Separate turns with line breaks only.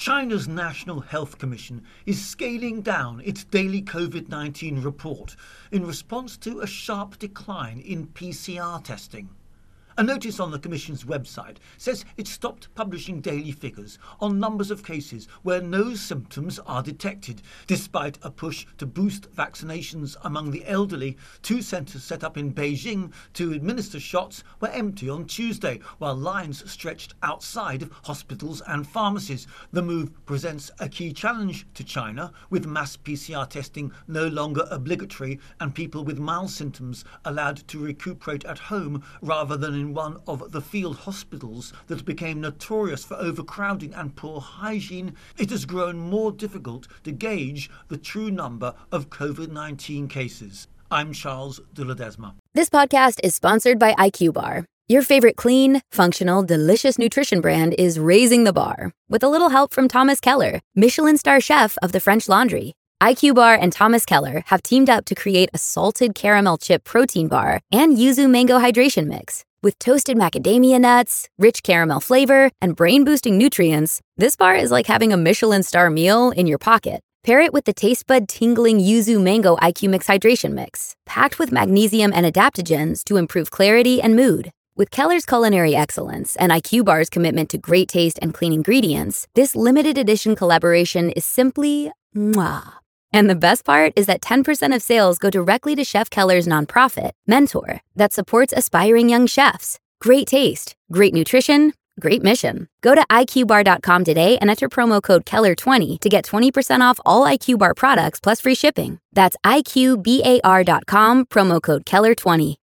China's National Health Commission is scaling down its daily COVID-19 report in response to a sharp decline in PCR testing. A notice on the Commission's website says it stopped publishing daily figures on numbers of cases where no symptoms are detected. Despite a push to boost vaccinations among the elderly, 2 centres set up in Beijing to administer shots were empty on Tuesday, while lines stretched outside of hospitals and pharmacies. The move presents a key challenge to China, with mass PCR testing no longer obligatory and people with mild symptoms allowed to recuperate at home rather than in one of the field hospitals that became notorious for overcrowding and poor hygiene. It has grown more difficult to gauge the true number of COVID-19 cases. I'm Charles de Ledesma.
This podcast is sponsored by IQ Bar. Your favorite clean, functional, delicious nutrition brand is raising the bar with a little help from Thomas Keller, Michelin star chef of the French Laundry. IQ Bar and Thomas Keller have teamed up to create a salted caramel chip protein bar and yuzu mango hydration mix. With toasted macadamia nuts, rich caramel flavor, and brain-boosting nutrients, this bar is like having a Michelin star meal in your pocket. Pair it with the taste bud-tingling yuzu mango IQ Mix hydration mix, packed with magnesium and adaptogens to improve clarity and mood. With Keller's culinary excellence and IQ Bar's commitment to great taste and clean ingredients, this limited edition collaboration is simply mwah. And the best part is that 10% of sales go directly to Chef Keller's nonprofit, Mentor, that supports aspiring young chefs. Great taste, great nutrition, great mission. Go to IQBar.com today and enter promo code KELLER20 to get 20% off all IQ Bar products plus free shipping. That's IQBAR.com, promo code KELLER20.